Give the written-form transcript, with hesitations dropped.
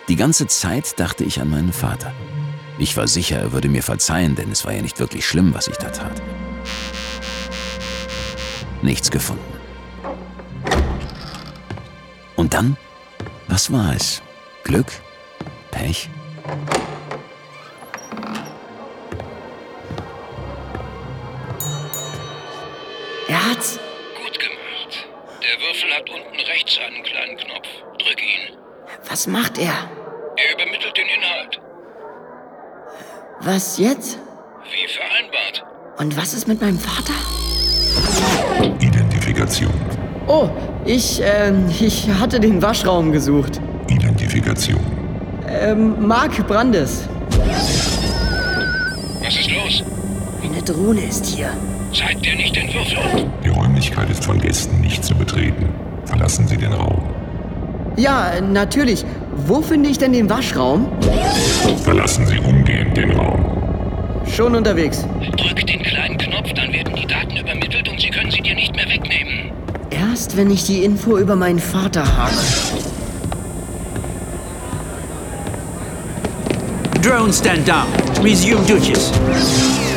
Die ganze Zeit dachte ich an meinen Vater. Ich war sicher, er würde mir verzeihen, denn es war ja nicht wirklich schlimm, was ich da tat. Nichts gefunden. Und dann? Was war es? Glück? Pech? Er hat's. Gut gemacht. Der Würfel hat unten rechts einen kleinen Knopf. Drück ihn. Was macht er? Er übermittelt den Inhalt. Was jetzt? Wie vereinbart. Und was ist mit meinem Vater? Identifikation. Oh, ich hatte den Waschraum gesucht. Identifikation. Mark Brandes. Was ist los? Eine Drohne ist hier. Zeigt dir nicht den Würfel. Die Räumlichkeit ist von Gästen nicht zu betreten. Verlassen Sie den Raum. Ja, natürlich. Wo finde ich denn den Waschraum? Verlassen Sie umgehend den Raum. Schon unterwegs. Drück den kleinen Knopf, dann werden die Daten übermittelt und sie können sie dir nicht mehr wegnehmen. Erst wenn ich die Info über meinen Vater habe. Drone stand down. Resume duties.